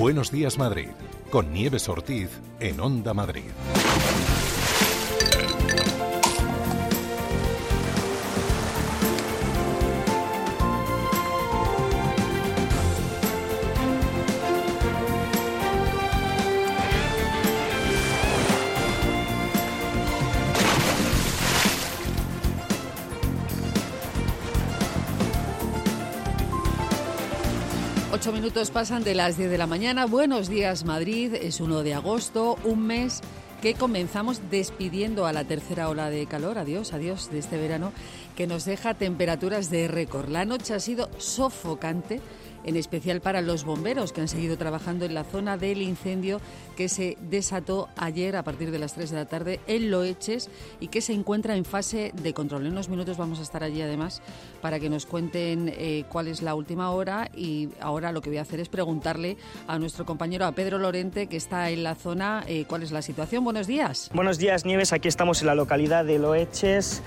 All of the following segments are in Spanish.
Buenos días, Madrid, con Nieves Ortiz en Onda Madrid. Minutos pasan de las 10 de la mañana. Buenos días, Madrid. Es 1 de agosto, un mes que comenzamos despidiendo a la tercera ola de calor. Adiós de este verano que nos deja temperaturas de récord. La noche ha sido sofocante, en especial para los bomberos que han seguido trabajando en la zona del incendio que se desató ayer a partir de las 3 de la tarde en Loeches y que se encuentra en fase de control. En unos minutos vamos a estar allí además para que nos cuenten cuál es la última hora, y ahora lo que voy a hacer es preguntarle a nuestro compañero, a Pedro Lorente, que está en la zona, cuál es la situación. Buenos días. Buenos días, Nieves. Aquí estamos en la localidad de Loeches.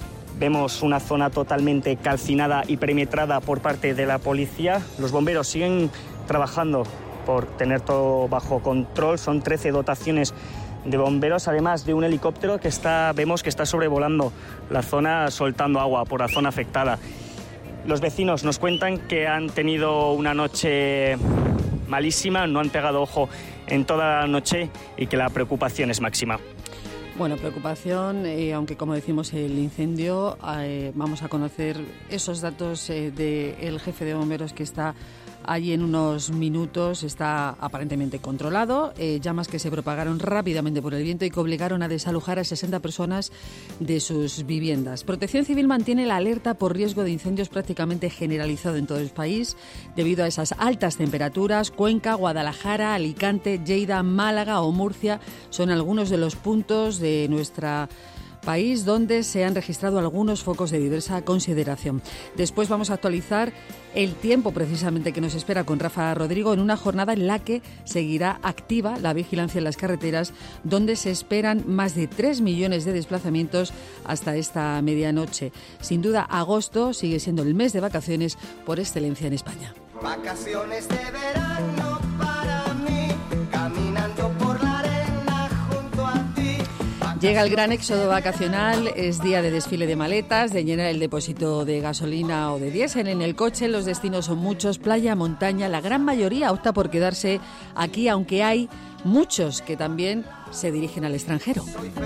Vemos una zona totalmente calcinada y perimetrada por parte de la policía. Los bomberos siguen trabajando por tener todo bajo control. Son 13 dotaciones de bomberos, además de un helicóptero que vemos que está sobrevolando la zona, soltando agua por la zona afectada. Los vecinos nos cuentan que han tenido una noche malísima, no han pegado ojo en toda la noche y que la preocupación es máxima. Bueno, preocupación, aunque como decimos el incendio, vamos a conocer esos datos del jefe de bomberos que está allí en unos minutos. Está aparentemente controlado, llamas que se propagaron rápidamente por el viento y que obligaron a desalojar a 60 personas de sus viviendas. Protección Civil mantiene la alerta por riesgo de incendios prácticamente generalizado en todo el país debido a esas altas temperaturas. Cuenca, Guadalajara, Alicante, Lleida, Málaga o Murcia son algunos de los puntos de nuestra país donde se han registrado algunos focos de diversa consideración. Después vamos a actualizar el tiempo precisamente que nos espera con Rafa Rodrigo en una jornada en la que seguirá activa la vigilancia en las carreteras, donde se esperan más de 3 millones de desplazamientos hasta esta medianoche. Sin duda, agosto sigue siendo el mes de vacaciones por excelencia en España. Vacaciones de verano para mí, caminando por la arena junto a ti. Llega el gran éxodo vacacional, es día de desfile de maletas, de llenar el depósito de gasolina o de diésel en el coche. Los destinos son muchos, playa, montaña. La gran mayoría opta por quedarse aquí, aunque hay muchos que también se dirigen al extranjero.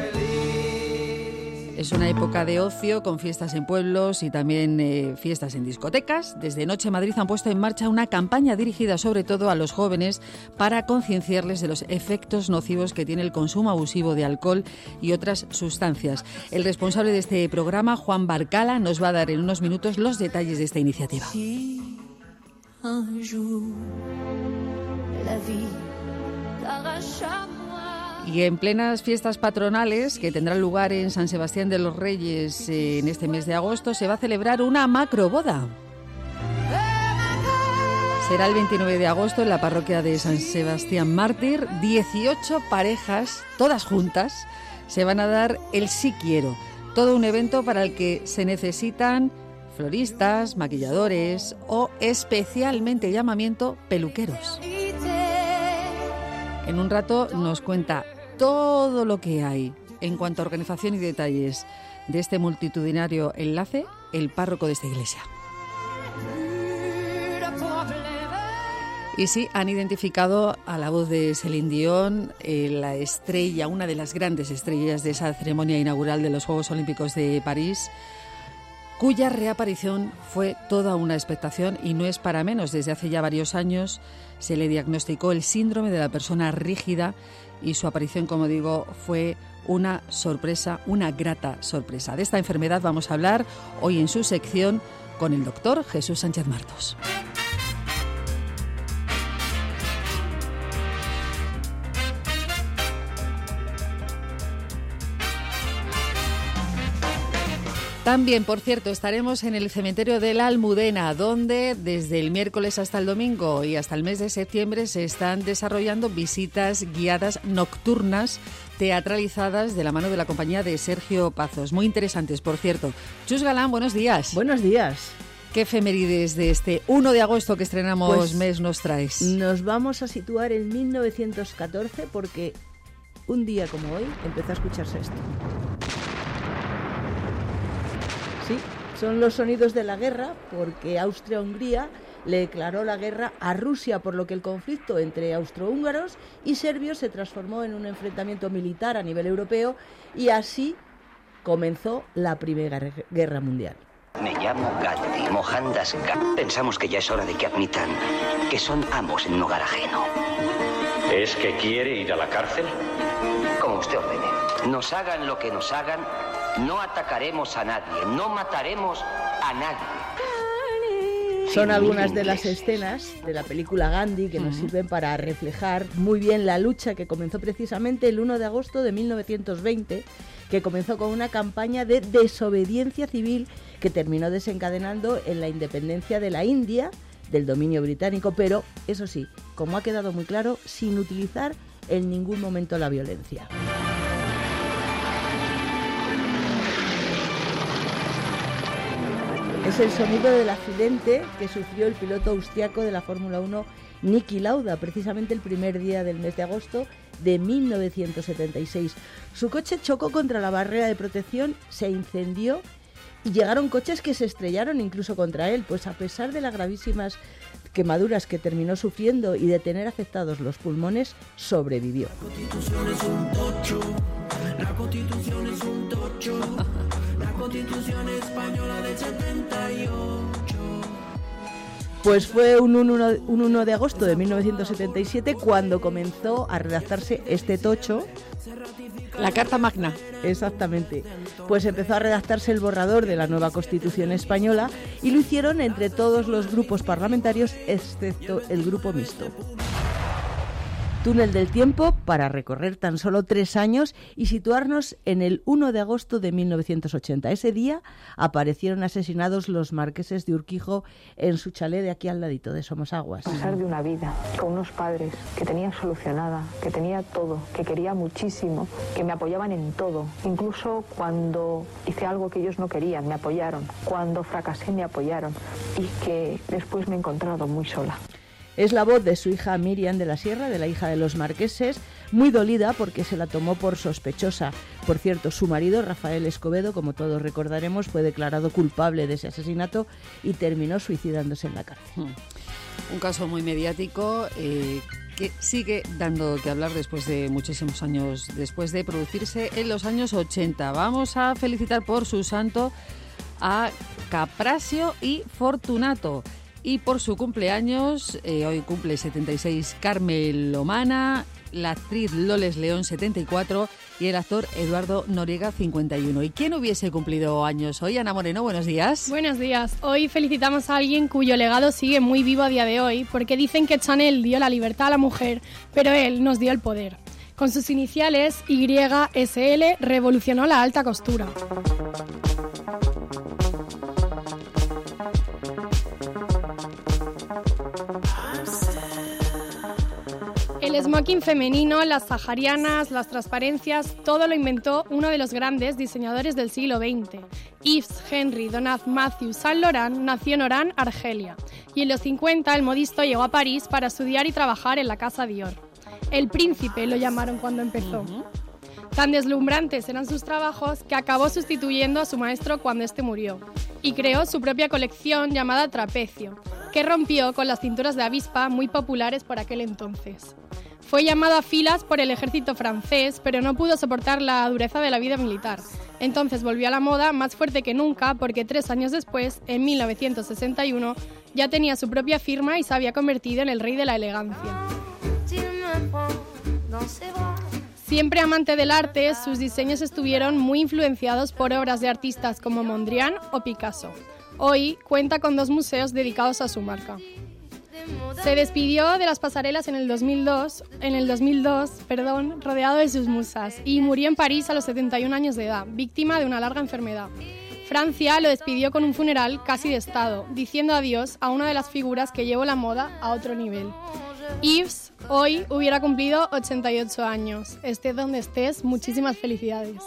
Es una época de ocio con fiestas en pueblos y también fiestas en discotecas. Desde Noche Madrid han puesto en marcha una campaña dirigida sobre todo a los jóvenes para concienciarles de los efectos nocivos que tiene el consumo abusivo de alcohol y otras sustancias. El responsable de este programa, Juan Barcala, nos va a dar en unos minutos los detalles de esta iniciativa. Y en plenas fiestas patronales que tendrán lugar en San Sebastián de los Reyes en este mes de agosto, se va a celebrar una macroboda. Será el 29 de agosto en la parroquia de San Sebastián Mártir. 18 parejas, todas juntas, se van a dar el sí quiero. Todo un evento para el que se necesitan floristas, maquilladores o, especialmente llamamiento, peluqueros. En un rato nos cuenta todo lo que hay en cuanto a organización y detalles de este multitudinario enlace, el párroco de esta iglesia. Y sí, han identificado a la voz de Celine Dion, la estrella, una de las grandes estrellas de esa ceremonia inaugural de los Juegos Olímpicos de París, cuya reaparición fue toda una expectación y no es para menos. Desde hace ya varios años se le diagnosticó el síndrome de la persona rígida y su aparición, como digo, fue una sorpresa, una grata sorpresa. De esta enfermedad vamos a hablar hoy en su sección con el doctor Jesús Sánchez Martos. También, por cierto, estaremos en el cementerio de la Almudena, donde desde el miércoles hasta el domingo y hasta el mes de septiembre se están desarrollando visitas guiadas nocturnas teatralizadas de la mano de la compañía de Sergio Pazos. Muy interesantes, por cierto. Chus Galán, buenos días. Buenos días. ¿Qué efemérides de este 1 de agosto que estrenamos Pues mes nos traes? Nos vamos a situar en 1914 porque un día como hoy empezó a escucharse esto. Sí, son los sonidos de la guerra porque Austria-Hungría le declaró la guerra a Rusia, por lo que el conflicto entre austrohúngaros y serbios se transformó en un enfrentamiento militar a nivel europeo y así comenzó la Primera Guerra Mundial. Me llamo Gandhi, Mohandas Gandhi. Pensamos que ya es hora de que admitan que son amos en un hogar ajeno. ¿Es que quiere ir a la cárcel? Como usted ordene. Nos hagan lo que nos hagan, no atacaremos a nadie, no mataremos a nadie. Son algunas de las escenas de la película Gandhi que nos sirven para reflejar muy bien la lucha que comenzó precisamente el 1 de agosto de 1920, que comenzó con una campaña de desobediencia civil que terminó desencadenando en la independencia de la India del dominio británico, pero eso sí, como ha quedado muy claro, sin utilizar en ningún momento la violencia. Es el sonido del accidente que sufrió el piloto austriaco de la Fórmula 1 Niki Lauda, precisamente el primer día del mes de agosto de 1976. Su coche chocó contra la barrera de protección, se incendió y llegaron coches que se estrellaron incluso contra él, pues a pesar de las gravísimas quemaduras que terminó sufriendo y de tener afectados los pulmones, sobrevivió. La Constitución es un tocho, la Constitución es un tocho, la Constitución española del 78. Pues fue un 1 de agosto de 1977 cuando comenzó a redactarse este tocho. La Carta Magna. Exactamente. Pues empezó a redactarse el borrador de la nueva Constitución española y lo hicieron entre todos los grupos parlamentarios excepto el grupo mixto. Túnel del tiempo para recorrer tan solo 3 años y situarnos en el 1 de agosto de 1980. Ese día aparecieron asesinados los marqueses de Urquijo en su chalet de aquí al ladito de Somosaguas. Pasar de una vida con unos padres que tenían solucionada, que tenía todo, que quería muchísimo, que me apoyaban en todo. Incluso cuando hice algo que ellos no querían, me apoyaron. Cuando fracasé, me apoyaron. Y que después me he encontrado muy sola. Es la voz de su hija Miriam de la Sierra, de la hija de los marqueses, muy dolida porque se la tomó por sospechosa. Por cierto, su marido, Rafael Escobedo, como todos recordaremos, fue declarado culpable de ese asesinato y terminó suicidándose en la cárcel. Un caso muy mediático que sigue dando que hablar después de muchísimos años, después de producirse en los años 80. Vamos a felicitar por su santo a Caprasio y Fortunato. Y por su cumpleaños, hoy cumple 76 Carmen Lomana, la actriz Loles León 74 y el actor Eduardo Noriega 51. ¿Y quién hubiese cumplido años hoy? Ana Moreno, buenos días. Buenos días. Hoy felicitamos a alguien cuyo legado sigue muy vivo a día de hoy, porque dicen que Chanel dio la libertad a la mujer, pero él nos dio el poder. Con sus iniciales YSL revolucionó la alta costura. El smoking femenino, las saharianas, las transparencias, todo lo inventó uno de los grandes diseñadores del siglo XX. Yves Henry Donat Matthew Saint Laurent nació en Oran, Argelia, y en los 50 el modisto llegó a París para estudiar y trabajar en la casa Dior. El príncipe lo llamaron cuando empezó. Tan deslumbrantes eran sus trabajos que acabó sustituyendo a su maestro cuando éste murió, y creó su propia colección llamada Trapecio, que rompió con las cinturas de avispa muy populares por aquel entonces. Fue llamado a filas por el ejército francés, pero no pudo soportar la dureza de la vida militar. Entonces volvió a la moda más fuerte que nunca, porque 3 años después, en 1961, ya tenía su propia firma y se había convertido en el rey de la elegancia. Siempre amante del arte, sus diseños estuvieron muy influenciados por obras de artistas como Mondrian o Picasso. Hoy cuenta con 2 museos dedicados a su marca. Se despidió de las pasarelas en el 2002, rodeado de sus musas, y murió en París a los 71 años de edad, víctima de una larga enfermedad. Francia lo despidió con un funeral casi de estado, diciendo adiós a una de las figuras que llevó la moda a otro nivel. Yves hoy hubiera cumplido 88 años. Estés donde estés, muchísimas felicidades.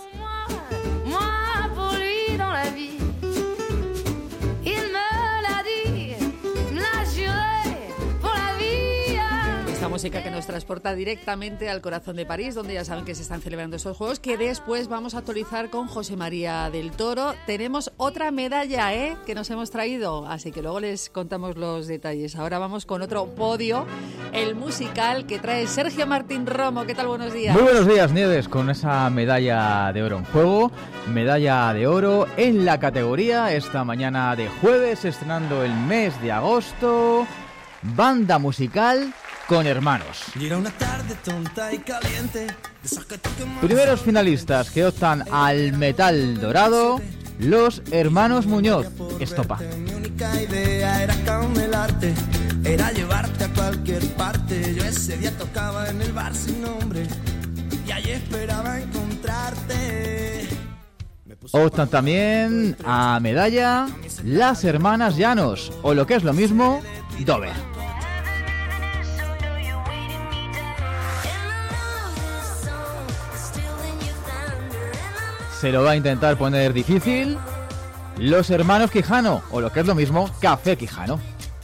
música que nos transporta directamente al corazón de París, donde ya saben que se están celebrando estos Juegos, que después vamos a actualizar con José María del Toro. Tenemos otra medalla que nos hemos traído, así que luego les contamos los detalles. Ahora vamos con otro podio, el musical que trae Sergio Martín Romo. ¿Qué tal? Buenos días. Muy buenos días, Nieves, con esa medalla de oro en juego. Medalla de oro en la categoría esta mañana de jueves, estrenando el mes de agosto. Banda musical con Hermanos. Primeros finalistas que optan al metal dorado, los Hermanos Muñoz. Estopa. Mi única idea era camelarte, era llevarte a cualquier parte. Yo ese día tocaba en el bar sin nombre y allí esperaba encontrarte. Optan también a medalla las Hermanas Llanos, o lo que es lo mismo, Dover. Se lo va a intentar poner difícil los Hermanos Quijano, o lo que es lo mismo, Café Quijano.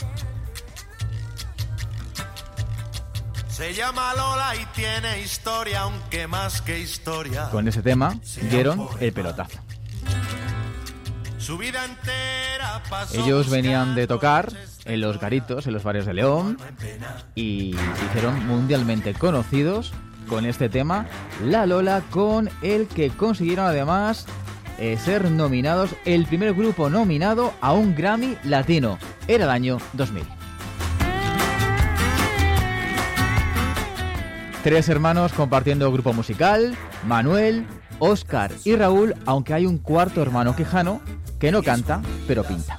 Se llama Lola y tiene historia, aunque más que historia. Con ese tema dieron el pelotazo. Su vida entera pasó. Ellos venían de tocar en los garitos, en los bares de León, y se hicieron mundialmente conocidos con este tema, La Lola, con el que consiguieron además ser nominados, el primer grupo nominado a un Grammy Latino. Era el año 2000. 3 hermanos compartiendo grupo musical, Manuel, Óscar y Raúl, aunque hay un cuarto hermano quijano que no canta, pero pinta.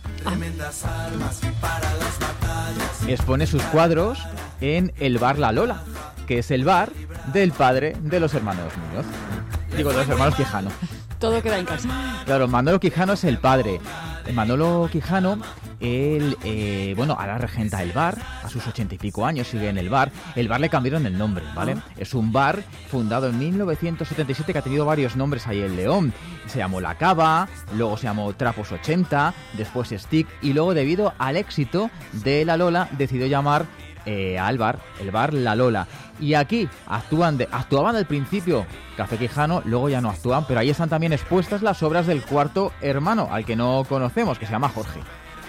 Expone sus cuadros en el bar La Lola, que es el bar del padre de los hermanos Muñoz. Digo, de los hermanos Quijano. Todo queda en casa. Claro, Manolo Quijano es el padre. Manolo Quijano, él, ahora regenta el bar, a sus 80 y pico años sigue en el bar. El bar le cambiaron el nombre, ¿vale? Es un bar fundado en 1977 que ha tenido varios nombres ahí en León. Se llamó La Cava, luego se llamó Trapos 80, después Stick, y luego, debido al éxito de La Lola, decidió llamar al bar, el bar La Lola. Y aquí actuaban al principio Café Quijano, luego ya no actúan, pero ahí están también expuestas las obras del cuarto hermano, al que no conocemos, que se llama Jorge.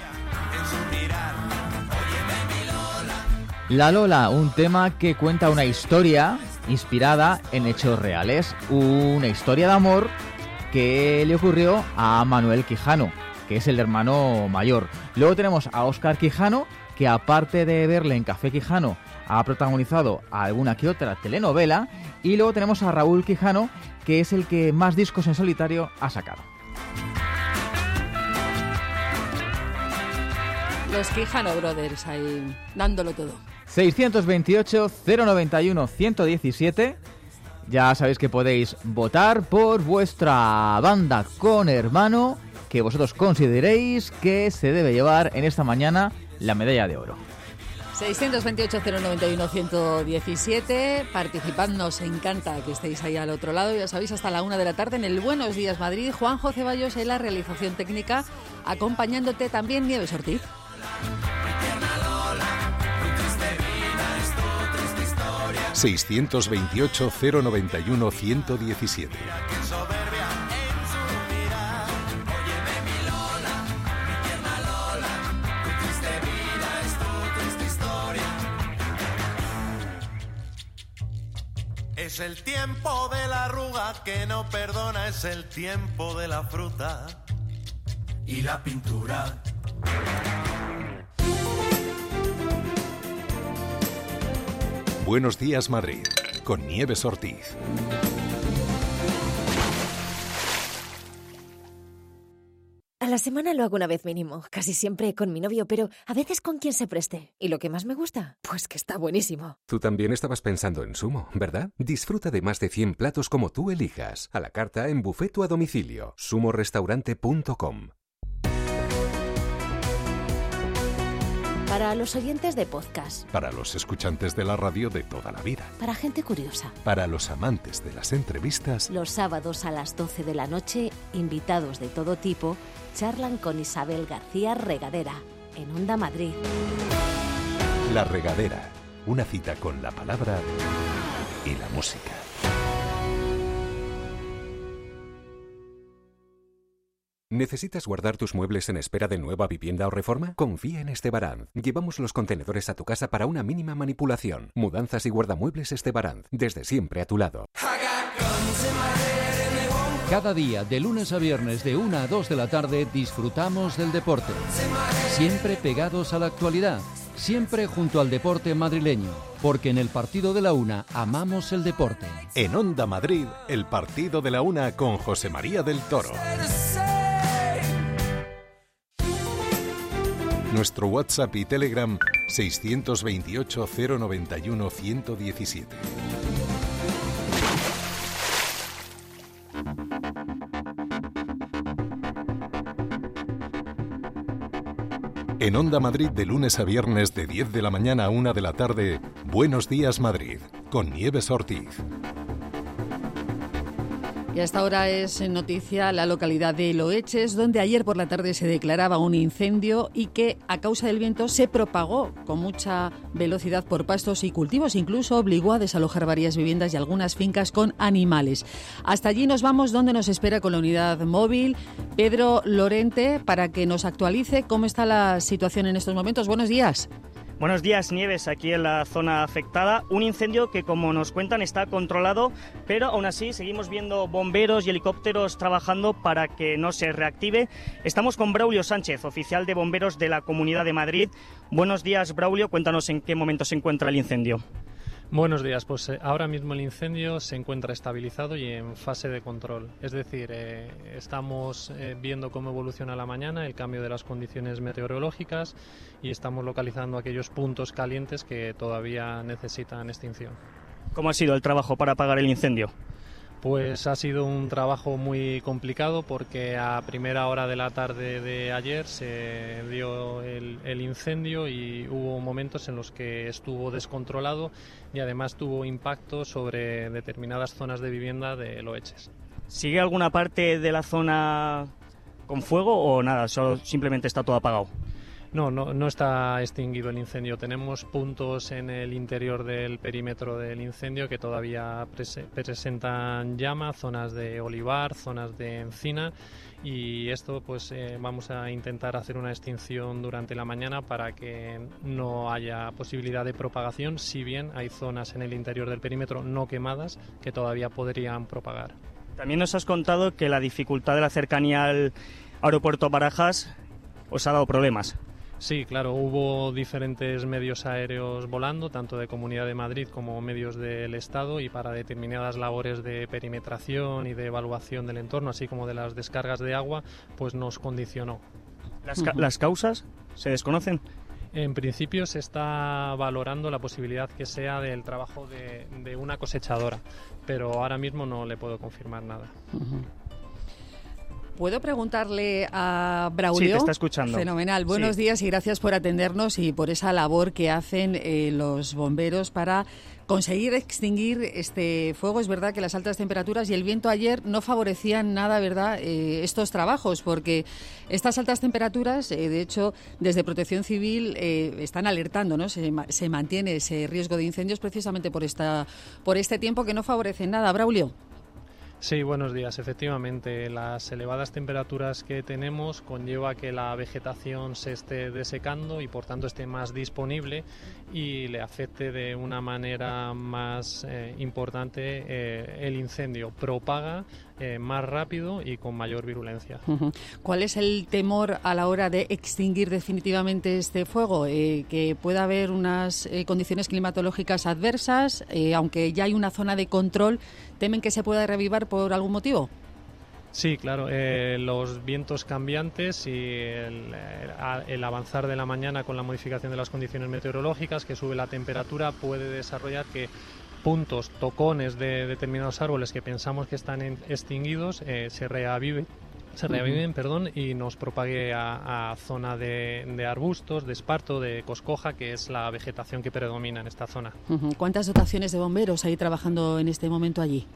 La Lola, un tema que cuenta una historia inspirada en hechos reales, una historia de amor que le ocurrió a Manuel Quijano, que es el hermano mayor. Luego tenemos a Óscar Quijano, que aparte de verle en Café Quijano, ha protagonizado alguna que otra telenovela. Y luego tenemos a Raúl Quijano, que es el que más discos en solitario ha sacado. Los Quijano Brothers ahí dándolo todo. 628-091-117. Ya sabéis que podéis votar por vuestra banda con hermano que vosotros consideréis que se debe llevar en esta mañana la medalla de oro. 628-091-117. Participad, nos encanta que estéis ahí al otro lado. Ya sabéis, hasta la 1 de la tarde en el Buenos Días Madrid. Juanjo Ceballos en la realización técnica, acompañándote también Nieves Ortiz. 628-091-117. Es el tiempo de la arruga que no perdona, es el tiempo de la fruta y la pintura. Buenos días, Madrid, con Nieves Ortiz. A la semana lo hago una vez mínimo, casi siempre con mi novio, pero a veces con quien se preste. ¿Y lo que más me gusta? Pues que está buenísimo. Tú también estabas pensando en Sumo, ¿verdad? Disfruta de más de 100 platos como tú elijas, a la carta, en buffet o a domicilio. sumorestaurante.com. Para los oyentes de podcast. Para los escuchantes de la radio de toda la vida. Para gente curiosa. Para los amantes de las entrevistas. Los sábados a las 12 de la noche, invitados de todo tipo charlan con Isabel García Regadera, en Onda Madrid. La Regadera, Una cita con la palabra y la música. ¿Necesitas guardar tus muebles en espera de nueva vivienda o reforma? Confía en Estebaranz. Llevamos los contenedores a tu casa para una mínima manipulación. Mudanzas y guardamuebles Estebaranz. Desde siempre a tu lado. Cada día, de lunes a viernes, de 1 a 2 de la tarde, disfrutamos del deporte. Siempre pegados a la actualidad. Siempre junto al deporte madrileño. Porque en el partido de la una amamos el deporte. En Onda Madrid, el partido de la una con José María del Toro. Nuestro WhatsApp y Telegram 628 091 117. En Onda Madrid, de lunes a viernes, de 10 de la mañana a 1 de la tarde, Buenos Días Madrid, con Nieves Ortiz. Y hasta ahora es noticia la localidad de Loeches, donde ayer por la tarde se declaraba un incendio y que a causa del viento se propagó con mucha velocidad por pastos y cultivos. Incluso obligó a desalojar varias viviendas y algunas fincas con animales. Hasta allí nos vamos, donde nos espera con la unidad móvil Pedro Lorente para que nos actualice cómo está la situación en estos momentos. Buenos días. Buenos días, Nieves, aquí en la zona afectada. Un incendio que, como nos cuentan, está controlado, pero aún así seguimos viendo bomberos y helicópteros trabajando para que no se reactive. Estamos con Braulio Sánchez, oficial de bomberos de la Comunidad de Madrid. Buenos días, Braulio. Cuéntanos en qué momento se encuentra el incendio. Buenos días, pues ahora mismo el incendio se encuentra estabilizado y en fase de control. Es decir, estamos viendo cómo evoluciona la mañana, el cambio de las condiciones meteorológicas y estamos localizando aquellos puntos calientes que todavía necesitan extinción. ¿Cómo ha sido el trabajo para apagar el incendio? Pues ha sido un trabajo muy complicado porque a primera hora de la tarde de ayer se dio el incendio y hubo momentos en los que estuvo descontrolado y además tuvo impacto sobre determinadas zonas de vivienda de Loeches. ¿Sigue alguna parte de la zona con fuego o nada? Solo simplemente está todo apagado. No está extinguido el incendio. Tenemos puntos en el interior del perímetro del incendio que todavía presentan llama, zonas de olivar, zonas de encina, y esto pues vamos a intentar hacer una extinción durante la mañana para que no haya posibilidad de propagación, si bien hay zonas en el interior del perímetro no quemadas que todavía podrían propagar. También nos has contado que la dificultad de la cercanía al aeropuerto Barajas os ha dado problemas. Sí, claro, hubo diferentes medios aéreos volando, tanto de Comunidad de Madrid como medios del Estado, y para determinadas labores de perimetración y de evaluación del entorno, así como de las descargas de agua, pues nos condicionó. ¿Las causas se desconocen? En principio se está valorando la posibilidad que sea del trabajo de una cosechadora, pero ahora mismo no le puedo confirmar nada. ¿Puedo preguntarle a Braulio? Sí, te está escuchando. Fenomenal. Buenos días y gracias por atendernos y por esa labor que hacen los bomberos para conseguir extinguir este fuego. Es verdad que las altas temperaturas y el viento ayer no favorecían nada, ¿verdad?, estos trabajos, porque estas altas temperaturas, de hecho, desde Protección Civil están alertando, ¿no? Se mantiene ese riesgo de incendios precisamente por este tiempo que no favorece nada. Braulio. Sí, buenos días. Efectivamente, las elevadas temperaturas que tenemos conlleva que la vegetación se esté desecando y por tanto esté más disponible y le afecte de una manera más importante el incendio. Propaga más rápido y con mayor virulencia. ¿Cuál es el temor a la hora de extinguir definitivamente este fuego? Que pueda haber unas condiciones climatológicas adversas, aunque ya hay una zona de control, ¿temen que se pueda reavivar por algún motivo? Sí, claro, los vientos cambiantes y el avanzar de la mañana con la modificación de las condiciones meteorológicas, que sube la temperatura, puede desarrollar que puntos, tocones de determinados árboles que pensamos que están extinguidos se reaviven, y nos propague a zona de arbustos, de esparto, de coscoja, que es la vegetación que predomina en esta zona. ¿Cuántas dotaciones de bomberos hay trabajando en este momento allí?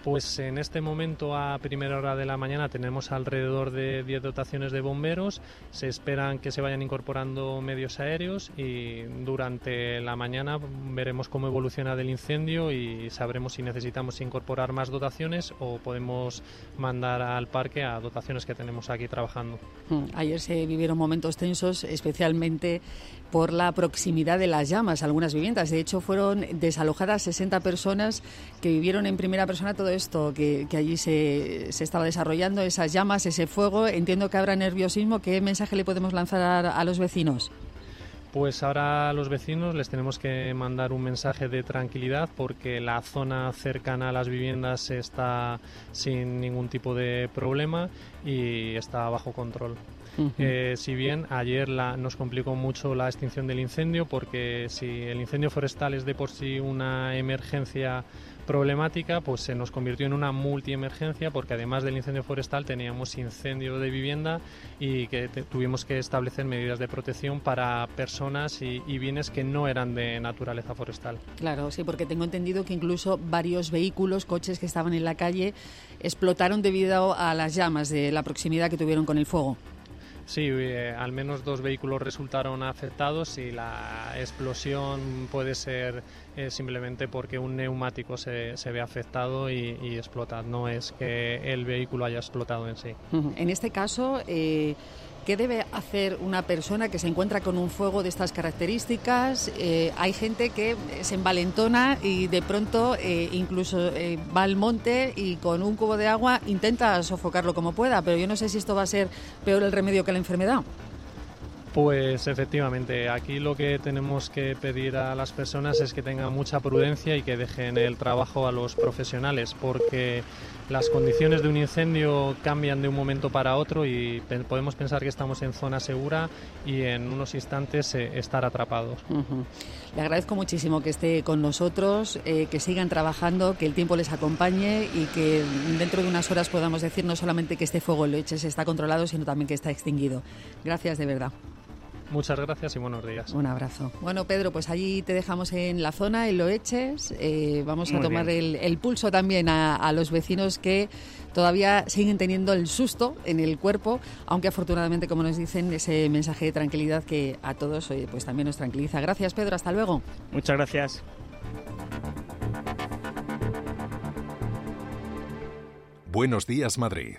Pues en este momento, a primera hora de la mañana, tenemos alrededor de 10 dotaciones de bomberos. Se esperan que se vayan incorporando medios aéreos y durante la mañana veremos cómo evoluciona el incendio y sabremos si necesitamos incorporar más dotaciones o podemos mandar al parque a dotaciones que tenemos aquí trabajando. Ayer se vivieron momentos tensos, especialmente por la proximidad de las llamas a algunas viviendas. De hecho, fueron desalojadas 60 personas que vivieron en primera persona todo esto que allí se estaba desarrollando, esas llamas, ese fuego. Entiendo que habrá nerviosismo. ¿Qué mensaje le podemos lanzar a los vecinos? Pues ahora a los vecinos les tenemos que mandar un mensaje de tranquilidad porque la zona cercana a las viviendas está sin ningún tipo de problema y está bajo control. Si bien ayer nos complicó mucho la extinción del incendio, porque si el incendio forestal es de por sí una emergencia problemática, pues se nos convirtió en una multiemergencia, porque además del incendio forestal teníamos incendio de vivienda y que tuvimos que establecer medidas de protección para personas y bienes que no eran de naturaleza forestal. Claro, sí, porque tengo entendido que incluso varios vehículos, coches que estaban en la calle, explotaron debido a las llamas de la proximidad que tuvieron con el fuego. Sí, al menos 2 vehículos resultaron afectados y la explosión puede ser simplemente porque un neumático se ve afectado y explota. No es que el vehículo haya explotado en sí. En este caso, ¿qué debe hacer una persona que se encuentra con un fuego de estas características? Hay gente que se envalentona y de pronto incluso va al monte y con un cubo de agua intenta sofocarlo como pueda, pero yo no sé si esto va a ser peor el remedio que la enfermedad. Pues efectivamente, aquí lo que tenemos que pedir a las personas es que tengan mucha prudencia y que dejen el trabajo a los profesionales, porque las condiciones de un incendio cambian de un momento para otro y podemos pensar que estamos en zona segura y en unos instantes estar atrapados. Le agradezco muchísimo que esté con nosotros, que sigan trabajando, que el tiempo les acompañe y que dentro de unas horas podamos decir no solamente que este fuego en Loeches está controlado, sino también que está extinguido. Gracias de verdad. Muchas gracias y buenos días. Un abrazo. Bueno, Pedro, pues allí te dejamos en la zona, en Loeches. Vamos a tomar el pulso también a los vecinos que todavía siguen teniendo el susto en el cuerpo, aunque afortunadamente, como nos dicen, ese mensaje de tranquilidad que a todos pues también nos tranquiliza. Gracias, Pedro. Hasta luego. Muchas gracias. Buenos días, Madrid.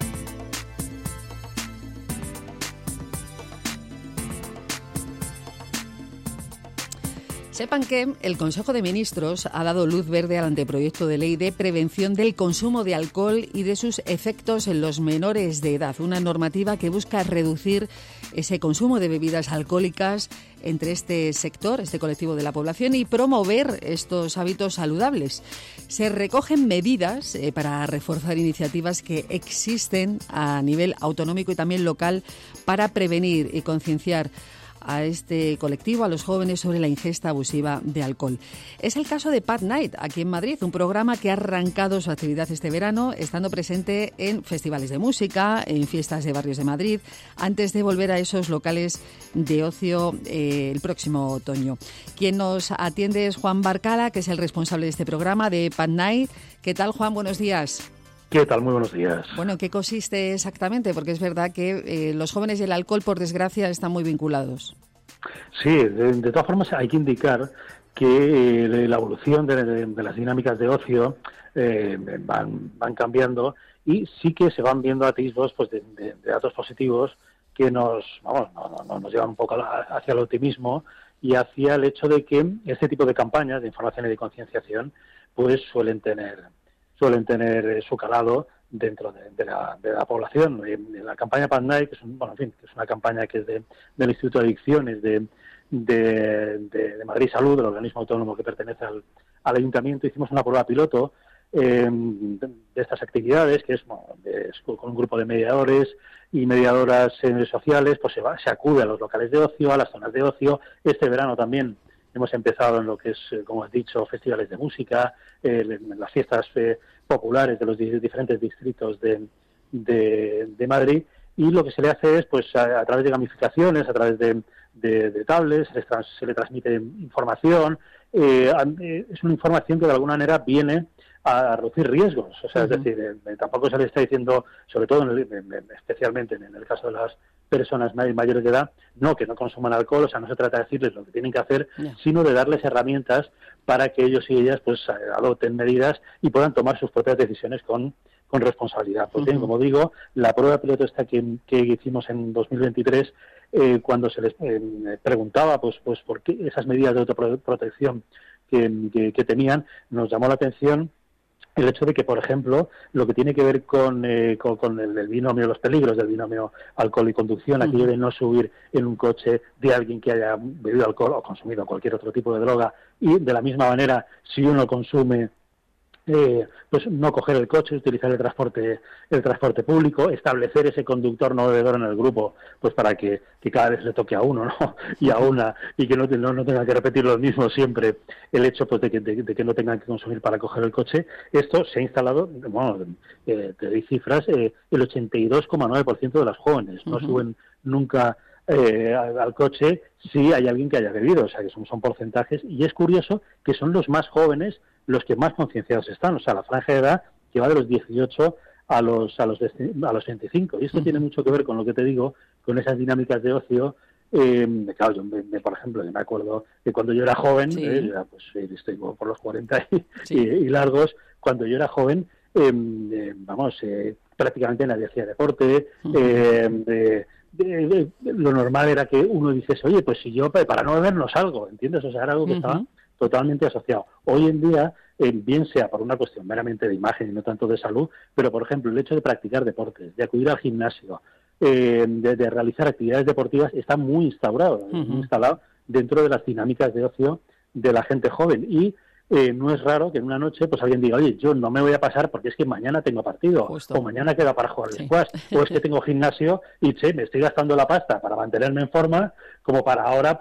Sepan que el Consejo de Ministros ha dado luz verde al anteproyecto de ley de prevención del consumo de alcohol y de sus efectos en los menores de edad, una normativa que busca reducir ese consumo de bebidas alcohólicas entre este sector, este colectivo de la población, y promover estos hábitos saludables. Se recogen medidas para reforzar iniciativas que existen a nivel autonómico y también local para prevenir y concienciar a este colectivo, a los jóvenes, sobre la ingesta abusiva de alcohol. Es el caso de Pad Night, aquí en Madrid, un programa que ha arrancado su actividad este verano, estando presente en festivales de música, en fiestas de barrios de Madrid, antes de volver a esos locales de ocio el próximo otoño. Quien nos atiende es Juan Barcala, que es el responsable de este programa de Pad Night. ¿Qué tal, Juan? Buenos días. ¿Qué tal? Muy buenos días. Bueno, ¿qué consiste exactamente? Porque es verdad que los jóvenes y el alcohol, por desgracia, están muy vinculados. Sí, de todas formas hay que indicar que la evolución de las dinámicas de ocio van cambiando y sí que se van viendo atisbos pues de datos positivos que nos llevan un poco hacia el optimismo y hacia el hecho de que este tipo de campañas de información y de concienciación pues suelen tener su calado dentro de la población. La campaña Pad Night, que es una campaña que es del Instituto de Adicciones de Madrid Salud, del organismo autónomo que pertenece al Ayuntamiento. Hicimos una prueba piloto de estas actividades, que es con un grupo de mediadores y mediadoras sociales, pues se acude a los locales de ocio, a las zonas de ocio. Este verano también hemos empezado en lo que es, como has dicho, festivales de música, en las fiestas populares de los diferentes distritos de Madrid, y lo que se le hace es, pues a través de gamificaciones, a través de tablets, se le transmite información. Es una información que de alguna manera viene a reducir riesgos. O sea, es decir, tampoco se le está diciendo, sobre todo especialmente en el caso de las personas mayores de edad, que no consuman alcohol. O sea, no se trata de decirles lo que tienen que hacer, sino de darles herramientas para que ellos y ellas pues adopten medidas y puedan tomar sus propias decisiones con responsabilidad. Pues bien, como digo, la prueba piloto esta que hicimos en 2023, cuando se les preguntaba pues por qué esas medidas de autoprotección que tenían, nos llamó la atención el hecho de que, por ejemplo, lo que tiene que ver con el binomio, los peligros del binomio alcohol y conducción, aquello de no subir en un coche de alguien que haya bebido alcohol o consumido cualquier otro tipo de droga, y de la misma manera, si uno consume, pues no coger el coche, utilizar el transporte público, establecer ese conductor no bebedor en el grupo, pues para que cada vez le toque a uno, ¿no? Y a una, y que no tenga que repetir lo mismo siempre, el hecho pues de que no tengan que consumir para coger el coche. Esto se ha instalado, te doy cifras, el 82,9% de las jóvenes no suben nunca al coche si hay alguien que haya bebido. O sea, que son porcentajes, y es curioso que son los más jóvenes los que más concienciados están. O sea, la franja de edad que va de los 18 a los 25. Y esto tiene mucho que ver con lo que te digo, con esas dinámicas de ocio. Claro, yo por ejemplo, me acuerdo que cuando yo era joven, estoy por los 40 y largos, cuando yo era joven, prácticamente nadie hacía deporte. Lo normal era que uno dices, oye, pues si yo para no beber no salgo, ¿entiendes? O sea, era algo que estaba totalmente asociado. Hoy en día, bien sea por una cuestión meramente de imagen y no tanto de salud, pero por ejemplo el hecho de practicar deportes, de acudir al gimnasio, de realizar actividades deportivas, está muy instalado dentro de las dinámicas de ocio de la gente joven. Y no es raro que en una noche pues alguien diga, oye, yo no me voy a pasar porque es que mañana tengo partido, o mañana queda para jugar al squash, o es que tengo gimnasio y me estoy gastando la pasta para mantenerme en forma, como para ahora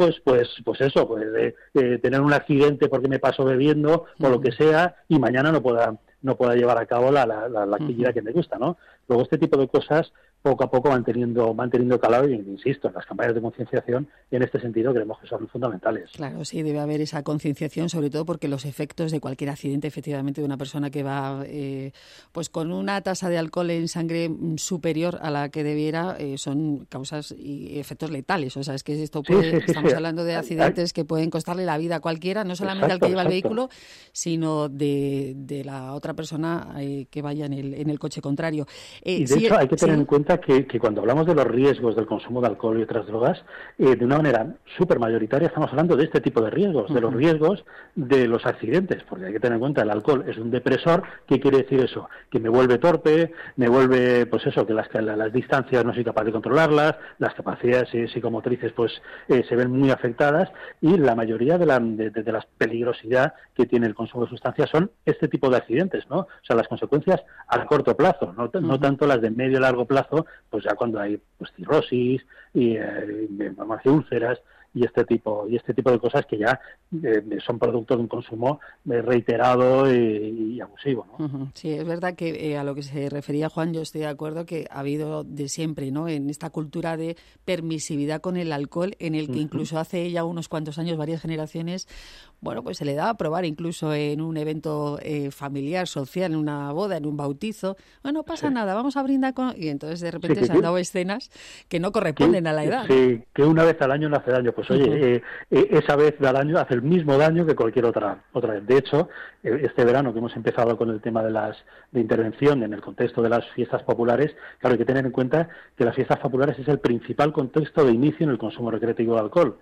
tener un accidente porque me paso bebiendo o lo que sea, y mañana no pueda llevar a cabo la actividad que me gusta, ¿no? Luego este tipo de cosas poco a poco van teniendo calado, y insisto, en las campañas de concienciación, y en este sentido creemos que son fundamentales. Claro, sí, debe haber esa concienciación, sobre todo porque los efectos de cualquier accidente, efectivamente, de una persona que va pues con una tasa de alcohol en sangre superior a la que debiera, son causas y efectos letales. O sea, es que esto estamos hablando de accidentes que pueden costarle la vida a cualquiera, no solamente al que lleva el vehículo, sino de la otra persona que vaya en el coche contrario. Y de hecho hay que tener en cuenta que cuando hablamos de los riesgos del consumo de alcohol y otras drogas, de una manera súper mayoritaria estamos hablando de este tipo de riesgos, de los riesgos de los accidentes, porque hay que tener en cuenta el alcohol es un depresor. ¿Qué quiere decir eso? Que me vuelve torpe, me vuelve, pues eso, que las distancias no soy capaz de controlarlas, las capacidades psicomotrices pues se ven muy afectadas, y la mayoría de la peligrosidad que tiene el consumo de sustancias son este tipo de accidentes, ¿no? O sea, las consecuencias a corto plazo, no tanto las de medio y largo plazo, pues ya cuando hay cirrosis y úlceras y este tipo de cosas que ya son producto de un consumo reiterado y abusivo, ¿no? Sí, es verdad que a lo que se refería Juan, yo estoy de acuerdo que ha habido de siempre, ¿no?, en esta cultura de permisividad con el alcohol, en el que incluso hace ya unos cuantos años, varias generaciones, bueno, pues se le daba a probar incluso en un evento familiar, social, en una boda, en un bautizo. Bueno, no pasa nada, vamos a brindar con... Y entonces de repente se han dado escenas que no corresponden a la edad. Sí, que una vez al año no hace daño. Pues oye, esa vez al año hace el mismo daño que cualquier otra vez. De hecho, este verano que hemos empezado con el tema de intervención en el contexto de las fiestas populares, claro, hay que tener en cuenta que las fiestas populares es el principal contexto de inicio en el consumo recreativo de alcohol.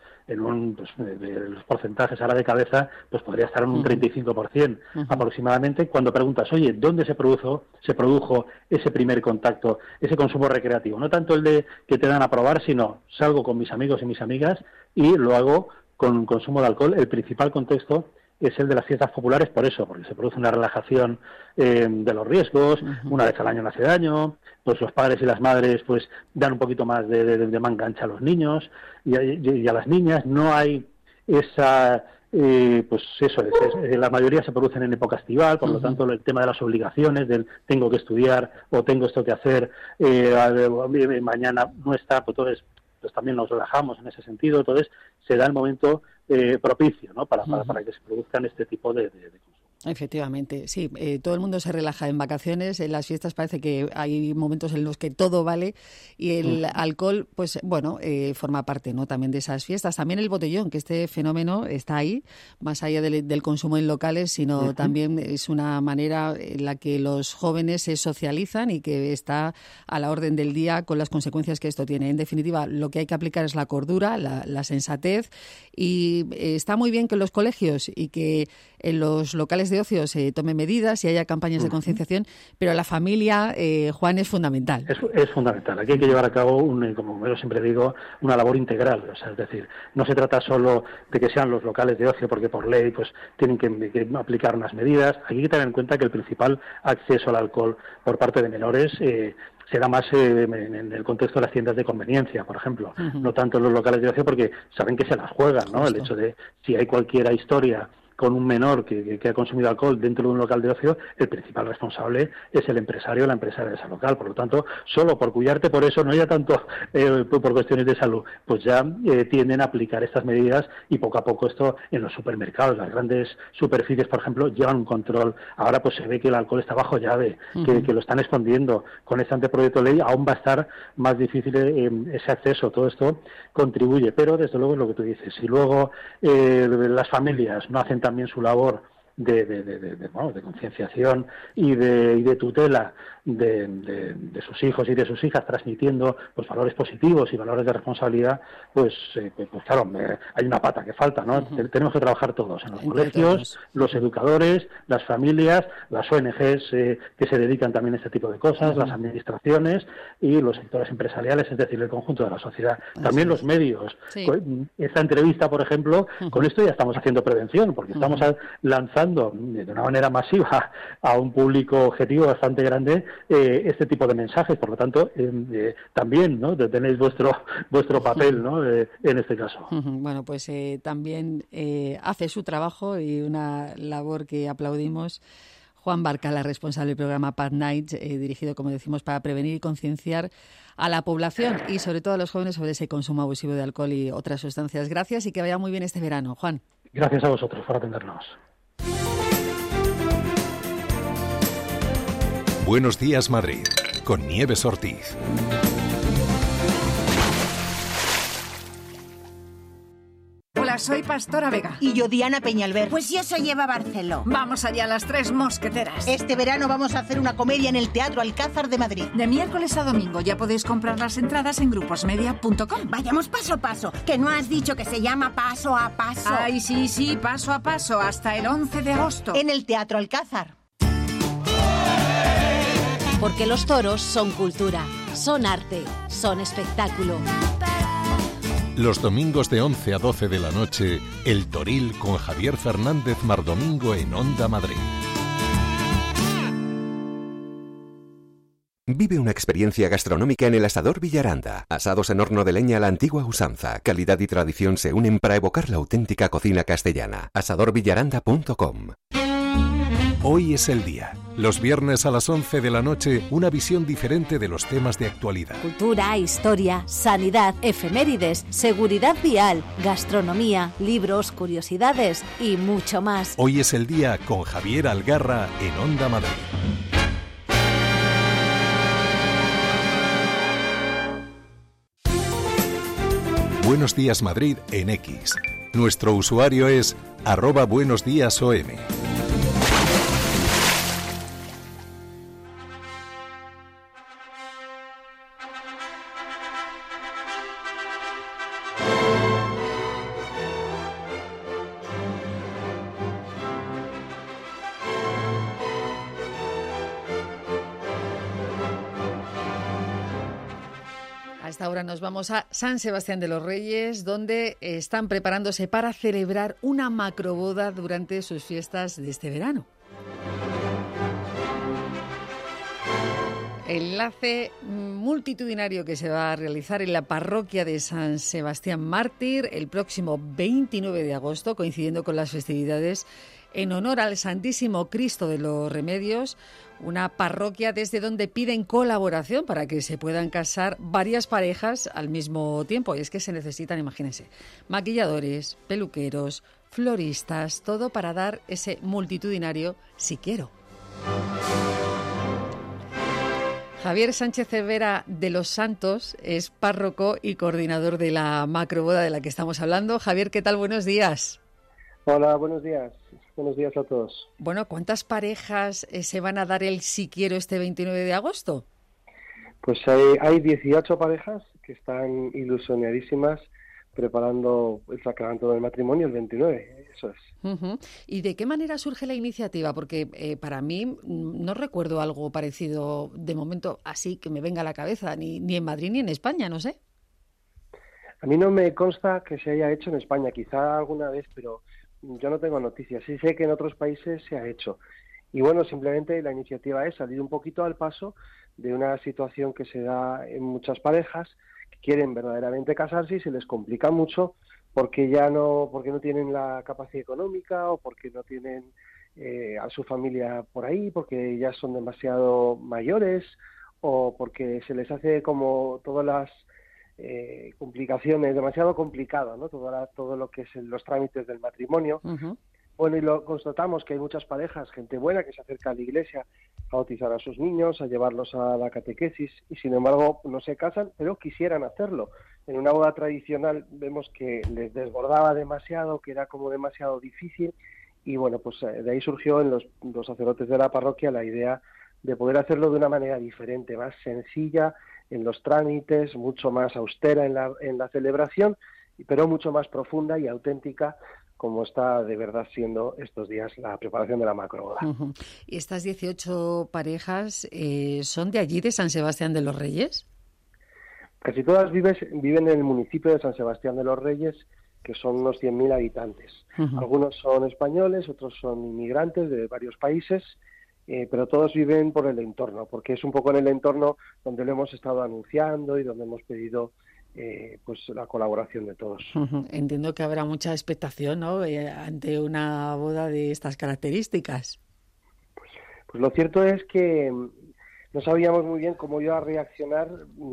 De los porcentajes ahora de cabeza, pues podría estar en un 35% aproximadamente. Cuando preguntas, oye, ¿dónde se produjo ese primer contacto, ese consumo recreativo? No tanto el de que te dan a probar, sino salgo con mis amigos y mis amigas y lo hago con consumo de alcohol. El principal contexto es el de las fiestas populares, por eso, porque se produce una relajación de los riesgos, una vez al año no hace daño, pues los padres y las madres pues dan un poquito más de manga ancha a los niños y a las niñas. No hay esa... pues eso, la mayoría se producen en época estival, por lo tanto el tema de las obligaciones, del tengo que estudiar o tengo esto que hacer, mañana no está, pues entonces pues también nos relajamos en ese sentido. Entonces se da el momento propicio, ¿no?, para que se produzcan este tipo de consumo. Efectivamente, sí. Todo el mundo se relaja en vacaciones. En las fiestas parece que hay momentos en los que todo vale y el alcohol, pues bueno, forma parte, ¿no?, también de esas fiestas. También el botellón, que este fenómeno está ahí, más allá del consumo en locales, sino también es una manera en la que los jóvenes se socializan y que está a la orden del día con las consecuencias que esto tiene. En definitiva, lo que hay que aplicar es la cordura, la sensatez, y está muy bien que en los colegios y que en los locales de ocio se tomen medidas y haya campañas de concienciación, pero la familia, Juan, es fundamental. Es fundamental. Aquí hay que llevar a cabo, como yo siempre digo, una labor integral. O sea, es decir, no se trata solo de que sean los locales de ocio, porque por ley pues tienen que aplicar unas medidas. Aquí hay que tener en cuenta que el principal acceso al alcohol por parte de menores se da más en el contexto de las tiendas de conveniencia, por ejemplo, no tanto en los locales de ocio, porque saben que se las juegan, ¿no? El hecho de, si hay cualquier historia con un menor que ha consumido alcohol dentro de un local de ocio, el principal responsable es el empresario o la empresaria de ese local. Por lo tanto, solo por cuidarte por eso, no ya tanto por cuestiones de salud, pues ya tienden a aplicar estas medidas, y poco a poco esto en los supermercados, las grandes superficies, por ejemplo, llevan un control. Ahora pues se ve que el alcohol está bajo llave, que lo están escondiendo. Con este anteproyecto de ley aún va a estar más difícil ese acceso. Todo esto contribuye, pero desde luego es lo que tú dices. Si luego las familias no hacen también su labor de concienciación y de tutela de sus hijos y de sus hijas, transmitiendo pues valores positivos y valores de responsabilidad, pues claro, hay una pata que falta, ¿no? Tenemos que trabajar todos, en los colegios, los educadores, las familias, las ONGs que se dedican también a este tipo de cosas, las administraciones y los sectores empresariales, es decir, el conjunto de la sociedad. También los medios. Sí. Esta entrevista, por ejemplo, con esto ya estamos haciendo prevención, porque estamos lanzando de una manera masiva a un público objetivo bastante grande este tipo de mensajes. Por lo tanto, también, ¿no?, tenéis vuestro papel, ¿no?, en este caso. Bueno, pues también hace su trabajo, y una labor que aplaudimos, Juan Barcala, responsable del programa Pad Nights, dirigido, como decimos, para prevenir y concienciar a la población y sobre todo a los jóvenes sobre ese consumo abusivo de alcohol y otras sustancias. Gracias y que vaya muy bien este verano, Juan. Gracias a vosotros por atendernos. Buenos días, Madrid, con Nieves Ortiz. Hola, soy Pastora Vega. Y yo, Diana Peñalver. Pues yo soy Eva Barceló. Vamos allá, las tres mosqueteras. Este verano vamos a hacer una comedia en el Teatro Alcázar de Madrid. De miércoles a domingo. Ya podéis comprar las entradas en gruposmedia.com. Vayamos paso a paso, que no has dicho que se llama Paso a Paso. Ay, sí, paso a paso, hasta el 11 de agosto. En el Teatro Alcázar. Porque los toros son cultura, son arte, son espectáculo. Los domingos de 11 a 12 de la noche, El Toril con Javier Fernández Mardomingo en Onda Madrid. Vive una experiencia gastronómica en el Asador Villaranda. Asados en horno de leña a la antigua usanza. Calidad y tradición se unen para evocar la auténtica cocina castellana. asadorvillaranda.com. Hoy es el día. Los viernes a las 11 de la noche, una visión diferente de los temas de actualidad. Cultura, historia, sanidad, efemérides, seguridad vial, gastronomía, libros, curiosidades y mucho más. Hoy es el día con Javier Algarra en Onda Madrid. Buenos días, Madrid en X. Nuestro usuario es @buenosdiasom. Ahora nos vamos a San Sebastián de los Reyes, donde están preparándose para celebrar una macroboda durante sus fiestas de este verano. El enlace multitudinario que se va a realizar en la parroquia de San Sebastián Mártir el próximo 29 de agosto, coincidiendo con las festividades en honor al Santísimo Cristo de los Remedios, una parroquia desde donde piden colaboración para que se puedan casar varias parejas al mismo tiempo. Y es que se necesitan, imagínense, maquilladores, peluqueros, floristas, todo para dar ese multitudinario sí quiero. Javier Sánchez Cervera de los Santos es párroco y coordinador de la macroboda de la que estamos hablando. Javier, ¿qué tal? Buenos días. Hola, buenos días. Buenos días a todos. Bueno, ¿cuántas parejas se van a dar el sí quiero este 29 de agosto? Pues hay 18 parejas que están ilusionadísimas preparando el sacramento del matrimonio el 29, eso es. Uh-huh. ¿Y de qué manera surge la iniciativa? Porque para mí no recuerdo algo parecido de momento así que me venga a la cabeza, ni en Madrid ni en España, no sé. A mí no me consta que se haya hecho en España, quizá alguna vez, pero yo no tengo noticias. Sí sé que en otros países se ha hecho. Y bueno, simplemente la iniciativa es salir un poquito al paso de una situación que se da en muchas parejas que quieren verdaderamente casarse y se les complica mucho porque no tienen la capacidad económica o porque no tienen a su familia por ahí, porque ya son demasiado mayores o porque se les hace como todas las complicaciones, demasiado complicado, ¿no? Todo lo que es los trámites del matrimonio. Uh-huh. Bueno, y lo constatamos que hay muchas parejas, gente buena que se acerca a la iglesia a bautizar a sus niños, a llevarlos a la catequesis y sin embargo no se casan, pero quisieran hacerlo. En una boda tradicional vemos que les desbordaba demasiado, que era como demasiado difícil y bueno, pues de ahí surgió en los sacerdotes de la parroquia la idea de poder hacerlo de una manera diferente, más sencilla en los trámites, mucho más austera en la celebración, pero mucho más profunda y auténtica como está de verdad siendo estos días la preparación de la macroboda. Uh-huh. ¿Y estas 18 parejas son de allí, de San Sebastián de los Reyes? Casi todas viven en el municipio de San Sebastián de los Reyes, que son unos 100.000 habitantes. Uh-huh. Algunos son españoles, otros son inmigrantes de varios países, pero todos viven por el entorno, porque es un poco en el entorno donde lo hemos estado anunciando y donde hemos pedido pues la colaboración de todos. Uh-huh. Entiendo que habrá mucha expectación, ¿no? Ante una boda de estas características. Pues lo cierto es que no sabíamos muy bien cómo iba a reaccionar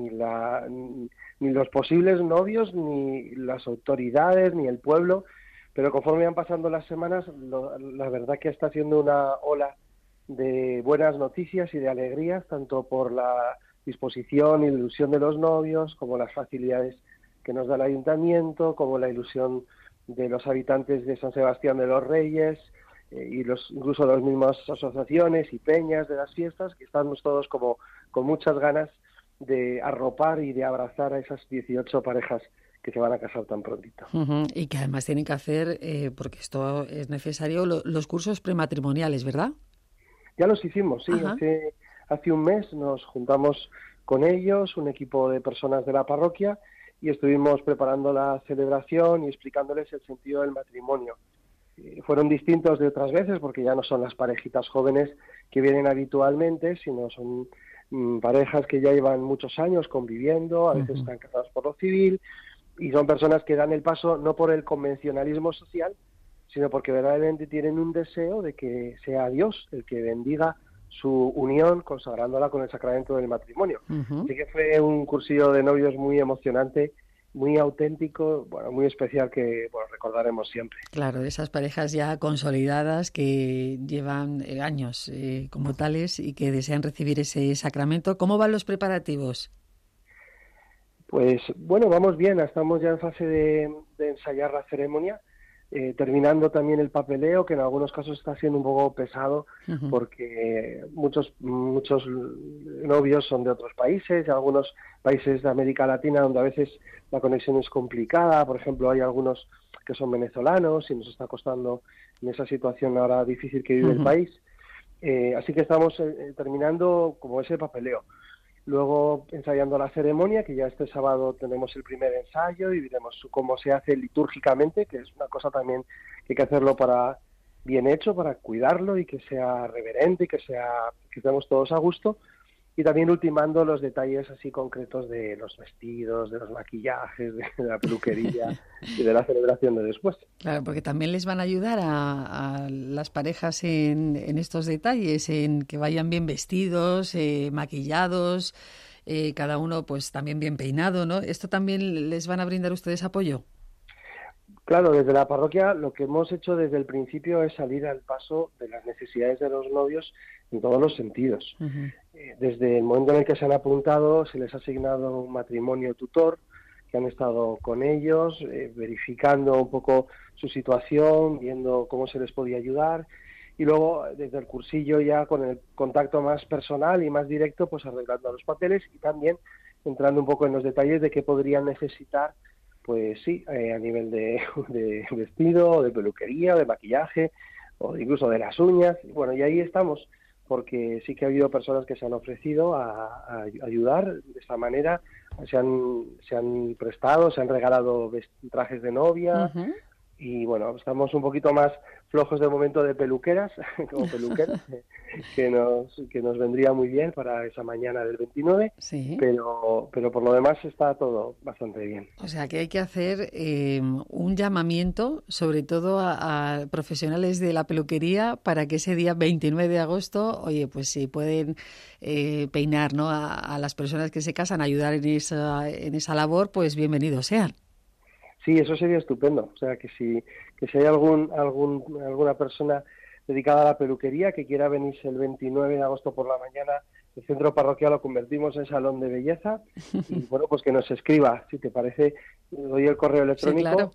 ni los posibles novios, ni las autoridades, ni el pueblo, pero conforme van pasando las semanas, la verdad que está siendo una ola de buenas noticias y de alegrías, tanto por la disposición y la ilusión de los novios, como las facilidades que nos da el ayuntamiento, como la ilusión de los habitantes de San Sebastián de los Reyes y incluso las mismas asociaciones y peñas de las fiestas, que estamos todos como con muchas ganas de arropar y de abrazar a esas 18 parejas que se van a casar tan prontito. Uh-huh. Y que además tienen que hacer, porque esto es necesario, los cursos prematrimoniales, ¿verdad? Ya los hicimos, sí. Hace un mes nos juntamos con ellos, un equipo de personas de la parroquia, y estuvimos preparando la celebración y explicándoles el sentido del matrimonio. Fueron distintos de otras veces porque ya no son las parejitas jóvenes que vienen habitualmente, sino son parejas que ya llevan muchos años conviviendo, a veces uh-huh. están casados por lo civil, y son personas que dan el paso no por el convencionalismo social, sino porque verdaderamente tienen un deseo de que sea Dios el que bendiga su unión, consagrándola con el sacramento del matrimonio. Uh-huh. Así que fue un cursillo de novios muy emocionante, muy auténtico, bueno, muy especial que recordaremos siempre. Claro, de esas parejas ya consolidadas que llevan años como tales y que desean recibir ese sacramento. ¿Cómo van los preparativos? Pues bueno, vamos bien, estamos ya en fase de ensayar la ceremonia, terminando también el papeleo, que en algunos casos está siendo un poco pesado, uh-huh. porque muchos novios son de otros países, y algunos países de América Latina donde a veces la conexión es complicada. Por ejemplo, hay algunos que son venezolanos y nos está costando en esa situación ahora difícil que vive uh-huh. el país. Así que estamos terminando como ese papeleo. Luego ensayando la ceremonia, que ya este sábado tenemos el primer ensayo y veremos cómo se hace litúrgicamente, que es una cosa también que hay que hacerlo para bien hecho, para cuidarlo y que sea reverente y que estemos todos a gusto. y también ultimando los detalles así concretos de los vestidos, de los maquillajes, de la peluquería y de la celebración de después. Claro, porque también les van a ayudar a las parejas en estos detalles, en que vayan bien vestidos, maquillados, cada uno pues también bien peinado, ¿no? ¿Esto también les van a brindar ustedes apoyo? Claro, desde la parroquia lo que hemos hecho desde el principio es salir al paso de las necesidades de los novios en todos los sentidos. Desde el momento en el que se han apuntado, se les ha asignado un matrimonio tutor, que han estado con ellos, verificando un poco su situación, viendo cómo se les podía ayudar, y luego desde el cursillo ya con el contacto más personal y más directo, pues arreglando los papeles y también entrando un poco en los detalles de qué podrían necesitar, pues sí, a nivel de vestido, de peluquería, de maquillaje, o incluso de las uñas. Bueno, y ahí estamos, porque sí que ha habido personas que se han ofrecido a ayudar de esta manera, se han prestado, se han regalado trajes de novia, y bueno, estamos un poquito más flojos de momento de peluqueras, como peluqueras, que nos vendría muy bien para esa mañana del 29, sí. pero por lo demás está todo bastante bien. O sea que hay que hacer un llamamiento, sobre todo a profesionales de la peluquería, para que ese día 29 de agosto, oye, pues si pueden peinar, ¿no?, a las personas que se casan, ayudar en esa labor, pues bienvenidos sean. Sí, eso sería estupendo. O sea, que si hay alguna persona dedicada a la peluquería que quiera venirse el 29 de agosto por la mañana, el centro parroquial lo convertimos en salón de belleza, y bueno, pues que nos escriba, si te parece, doy el correo electrónico, sí, claro.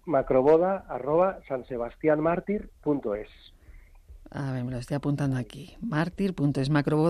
macroboda@sansebastianmartir.es. A ver, me lo estoy apuntando aquí. Martir.es,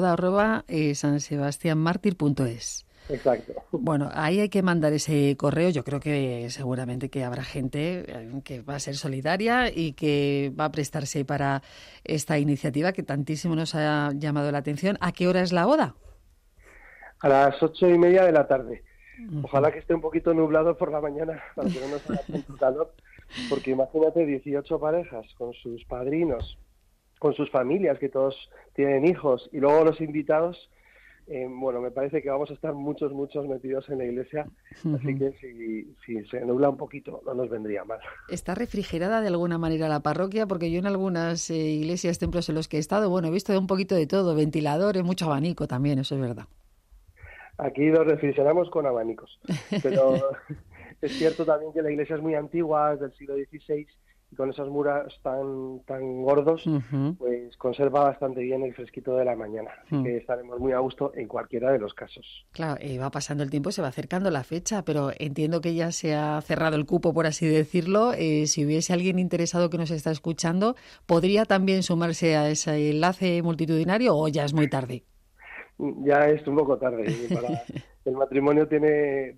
macroboda@sansebastianmartir.es. Exacto. Bueno, ahí hay que mandar ese correo. Yo creo que seguramente que habrá gente que va a ser solidaria y que va a prestarse para esta iniciativa que tantísimo nos ha llamado la atención. ¿A qué hora es la boda? A las 8:30 de la tarde. Ojalá que esté un poquito nublado por la mañana para que no nos haga tanto calor, porque imagínate 18 parejas con sus padrinos, con sus familias, que todos tienen hijos, y luego los invitados. Bueno, me parece que vamos a estar muchos metidos en la iglesia, así que si se nubla un poquito no nos vendría mal. ¿Está refrigerada de alguna manera la parroquia? Porque yo en algunas iglesias, templos en los que he estado, bueno, he visto un poquito de todo, ventiladores, mucho abanico también, eso es verdad. Aquí lo refrigeramos con abanicos, pero es cierto también que la iglesia es muy antigua, es del siglo XVI, y con esos muros tan gordos, pues conserva bastante bien el fresquito de la mañana. Así que estaremos muy a gusto en cualquiera de los casos. Claro, va pasando el tiempo, se va acercando la fecha, pero entiendo que ya se ha cerrado el cupo, por así decirlo. Si hubiese alguien interesado que nos está escuchando, ¿podría también sumarse a ese enlace multitudinario o ya es muy tarde? Ya es un poco tarde. El matrimonio tiene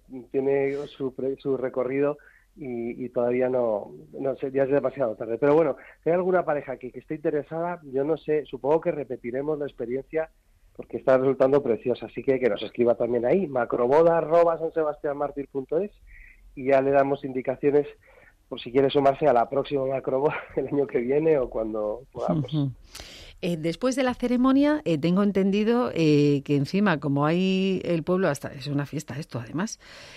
su recorrido, y todavía no sé, ya es demasiado tarde. Pero bueno, si hay alguna pareja que esté interesada, yo no sé, supongo que repetiremos la experiencia porque está resultando preciosa, así que nos escriba también ahí, macroboda@sansebastianmartir.es, y ya le damos indicaciones por si quiere sumarse a la próxima macroboda el año que viene o cuando podamos. Después de la ceremonia, tengo entendido que encima, como hay el pueblo, hasta es una fiesta esto además,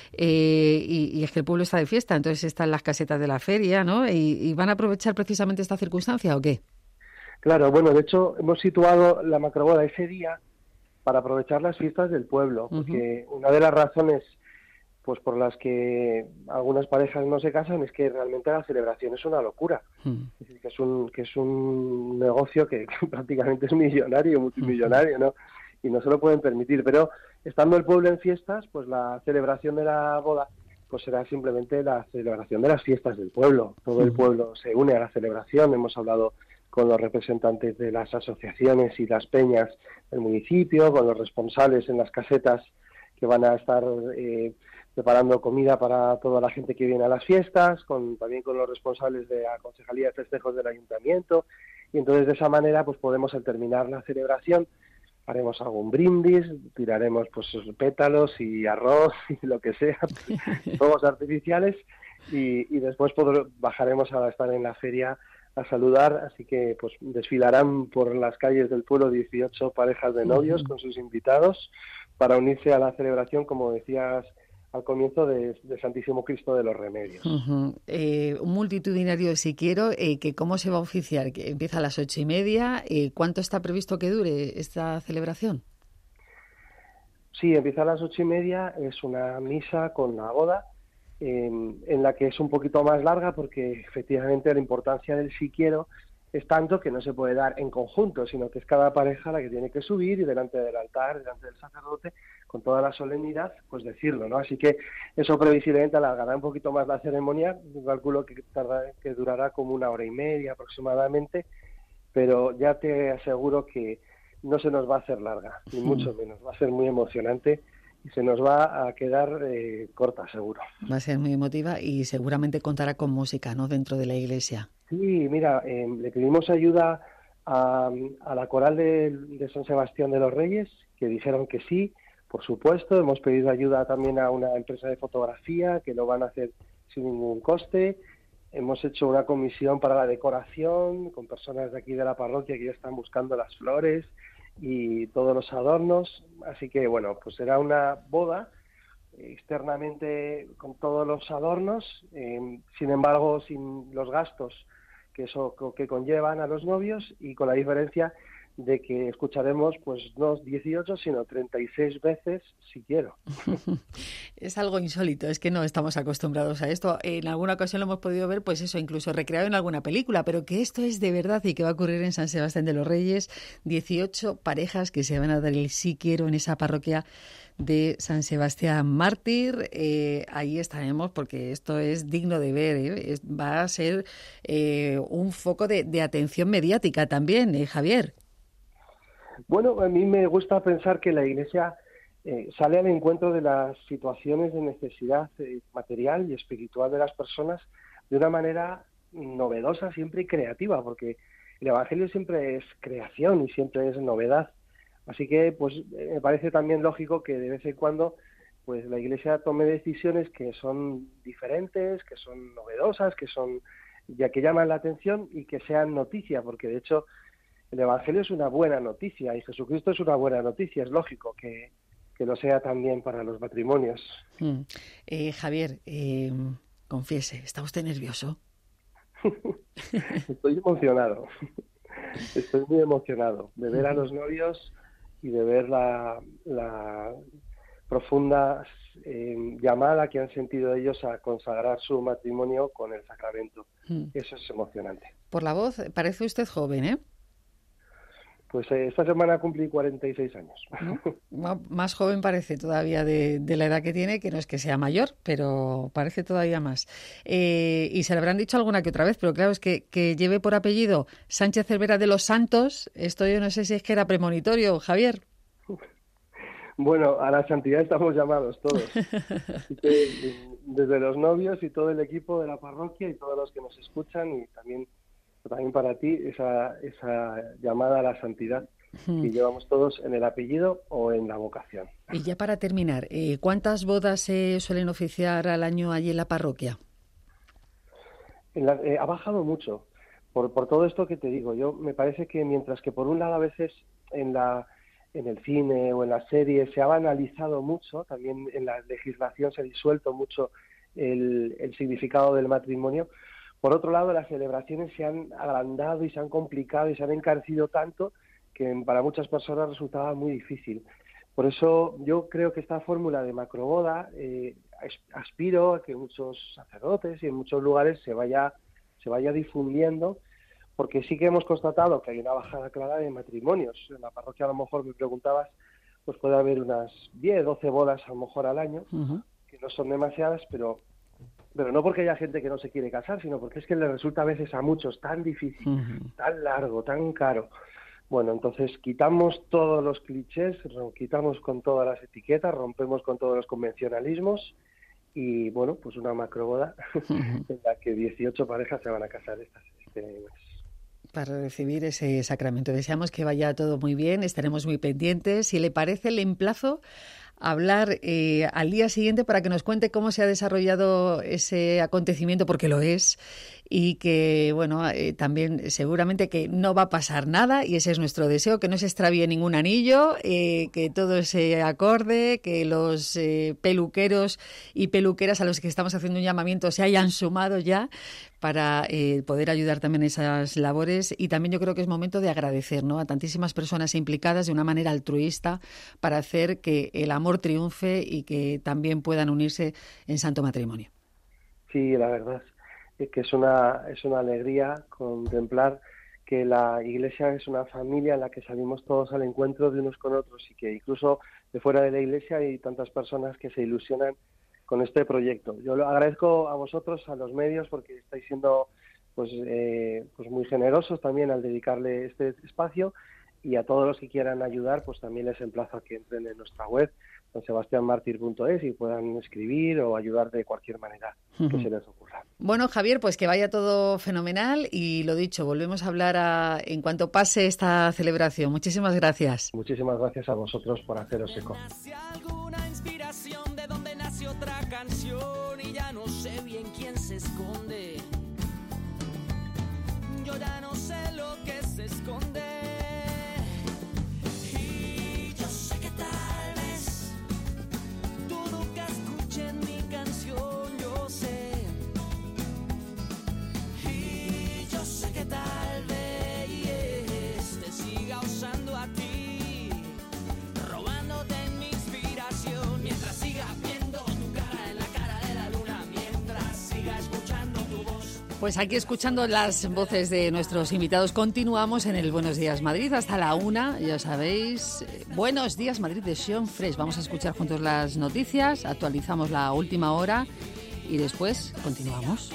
y es que el pueblo está de fiesta, entonces están las casetas de la feria, ¿no? ¿Y van a aprovechar precisamente esta circunstancia o qué? Claro, bueno, de hecho hemos situado la macroboda ese día para aprovechar las fiestas del pueblo, porque una de las razones pues por las que algunas parejas no se casan es que realmente la celebración es una locura. Es decir, que es un negocio que prácticamente es millonario, multimillonario, ¿no? Y no se lo pueden permitir. Pero estando el pueblo en fiestas, pues la celebración de la boda pues será simplemente la celebración de las fiestas del pueblo. Todo el pueblo se une a la celebración. Hemos hablado con los representantes de las asociaciones y las peñas del municipio, con los responsables en las casetas que van a estar preparando comida para toda la gente que viene a las fiestas, también con los responsables de la Concejalía de Festejos del Ayuntamiento, y entonces de esa manera pues podemos, al terminar la celebración, haremos algún brindis, tiraremos pues pétalos y arroz y lo que sea, fuegos artificiales, y después bajaremos a estar en la feria a saludar, así que pues desfilarán por las calles del pueblo 18 parejas de novios con sus invitados para unirse a la celebración, como decías al comienzo, de Santísimo Cristo de los Remedios. Un multitudinario, si quiero, que ¿cómo se va a oficiar? Que empieza a las 8:30. ¿Cuánto está previsto que dure esta celebración? Sí, empieza a las 8:30, es una misa con la boda, en la que es un poquito más larga porque efectivamente la importancia del sí quiero es tanto que no se puede dar en conjunto, sino que es cada pareja la que tiene que subir y delante del altar, delante del sacerdote, con toda la solemnidad, pues decirlo, ¿no? Así que eso previsiblemente alargará un poquito más la ceremonia, yo calculo que durará como 1 hora y media aproximadamente, pero ya te aseguro que no se nos va a hacer larga, ni mucho menos, va a ser muy emocionante y se nos va a quedar corta, seguro. Va a ser muy emotiva y seguramente contará con música, ¿no?, dentro de la iglesia. Sí, mira, le pedimos ayuda a la coral de San Sebastián de los Reyes, que dijeron que sí, por supuesto. Hemos pedido ayuda también a una empresa de fotografía, que lo van a hacer sin ningún coste. Hemos hecho una comisión para la decoración, con personas de aquí de la parroquia que ya están buscando las flores y todos los adornos. Así que, bueno, pues será una boda externamente con todos los adornos, sin embargo, sin los gastos que conllevan a los novios, y con la diferencia de que escucharemos pues no 18 sino 36 veces si quiero. Es algo insólito, es que no estamos acostumbrados a esto. En alguna ocasión lo hemos podido ver, pues eso, incluso recreado en alguna película, pero que esto es de verdad y que va a ocurrir en San Sebastián de los Reyes. 18 parejas que se van a dar el sí quiero en esa parroquia de San Sebastián Mártir. Ahí estaremos porque esto es digno de ver, va a ser un foco de atención mediática también, Javier. Bueno, a mí me gusta pensar que la Iglesia sale al encuentro de las situaciones de necesidad material y espiritual de las personas de una manera novedosa, siempre y creativa, porque el Evangelio siempre es creación y siempre es novedad. Así que pues me parece también lógico que de vez en cuando pues la Iglesia tome decisiones que son diferentes, que son novedosas, que llaman la atención y que sean noticia, porque de hecho el Evangelio es una buena noticia y Jesucristo es una buena noticia. Es lógico que lo sea también para los matrimonios. Javier, confiese, ¿está usted nervioso? Estoy emocionado. Estoy muy emocionado de ver a los novios y de ver la profunda llamada que han sentido ellos a consagrar su matrimonio con el sacramento. Eso es emocionante. Por la voz, parece usted joven, ¿eh? Pues esta semana cumplí 46 años. ¿No? Más joven parece todavía de la edad que tiene, que no es que sea mayor, pero parece todavía más. Y se le habrán dicho alguna que otra vez, pero claro, es que lleve por apellido Sánchez Cervera de los Santos, esto yo no sé si es que era premonitorio, Javier. Bueno, a la santidad estamos llamados todos. Así que, desde los novios y todo el equipo de la parroquia y todos los que nos escuchan, y también para ti, esa llamada a la santidad que llevamos todos en el apellido o en la vocación. Y ya para terminar, ¿cuántas bodas se suelen oficiar al año allí en la parroquia? Ha bajado mucho, por todo esto que te digo. Yo me parece que mientras que por un lado a veces en el cine o en las series se ha banalizado mucho, también en la legislación se ha disuelto mucho el significado del matrimonio. Por otro lado, las celebraciones se han agrandado y se han complicado y se han encarecido tanto que para muchas personas resultaba muy difícil. Por eso yo creo que esta fórmula de macroboda, aspiro a que muchos sacerdotes y en muchos lugares se vaya difundiendo, porque sí que hemos constatado que hay una bajada clara de matrimonios. En la parroquia, a lo mejor me preguntabas, pues puede haber unas 10, 12 bodas a lo mejor al año, que no son demasiadas, pero no porque haya gente que no se quiere casar, sino porque es que le resulta a veces a muchos tan difícil, tan largo, tan caro. Bueno, entonces quitamos todos los clichés, quitamos con todas las etiquetas, rompemos con todos los convencionalismos y, bueno, pues una macroboda en la que 18 parejas se van a casar este mes. Para recibir ese sacramento. Deseamos que vaya todo muy bien, estaremos muy pendientes. Si le parece, le emplazo hablar al día siguiente para que nos cuente cómo se ha desarrollado ese acontecimiento, porque lo es, y que, bueno, también seguramente que no va a pasar nada, y ese es nuestro deseo, que no se extravíe ningún anillo, que todo se acorde, que los peluqueros y peluqueras a los que estamos haciendo un llamamiento se hayan sumado ya para poder ayudar también en esas labores. Y también yo creo que es momento de agradecer, ¿no?, a tantísimas personas implicadas de una manera altruista para hacer que el amor triunfe y que también puedan unirse en santo matrimonio. Sí, la verdad es que es una alegría contemplar que la Iglesia es una familia en la que salimos todos al encuentro de unos con otros, y que incluso de fuera de la Iglesia hay tantas personas que se ilusionan con este proyecto. Yo lo agradezco a vosotros, a los medios, porque estáis siendo pues muy generosos también al dedicarle este espacio, y a todos los que quieran ayudar, pues también les emplazo a que entren en nuestra web, sansebastianmartir.es, y puedan escribir o ayudar de cualquier manera que se les ocurra. Bueno, Javier, pues que vaya todo fenomenal, y lo dicho, volvemos a hablar en cuanto pase esta celebración. Muchísimas gracias. Muchísimas gracias a vosotros por haceros eco. Alguna inspiración de donde nace otra canción, y ya no sé bien quién se esconde. Yo ya no sé lo que se esconde. Y yo sé que tal vez tú nunca escuches mi canción, yo sé. Y yo sé que tal vez te siga usando a ti, robándote en mi inspiración, mientras siga viendo tu cara en la cara de la luna, mientras siga escuchando tu voz. Pues aquí, escuchando las voces de nuestros invitados, continuamos en el Buenos Días Madrid hasta la 1, ya sabéis. Buenos Días Madrid de Sean Fresh. Vamos a escuchar juntos las noticias, actualizamos la última hora y después continuamos.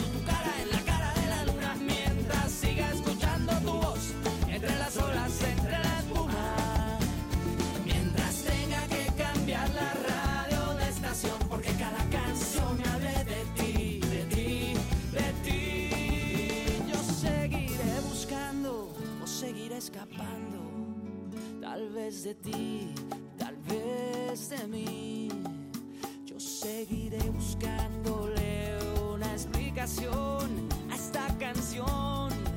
Mientras siga escuchando tu voz, entre las olas, entre la espuma, mientras tenga que cambiar la radio de estación, porque cada canción me hable de ti, de ti, de ti. Yo seguiré buscando o seguiré escapando, tal vez de ti, tal vez de mí. Yo seguiré buscándole una explicación a esta canción.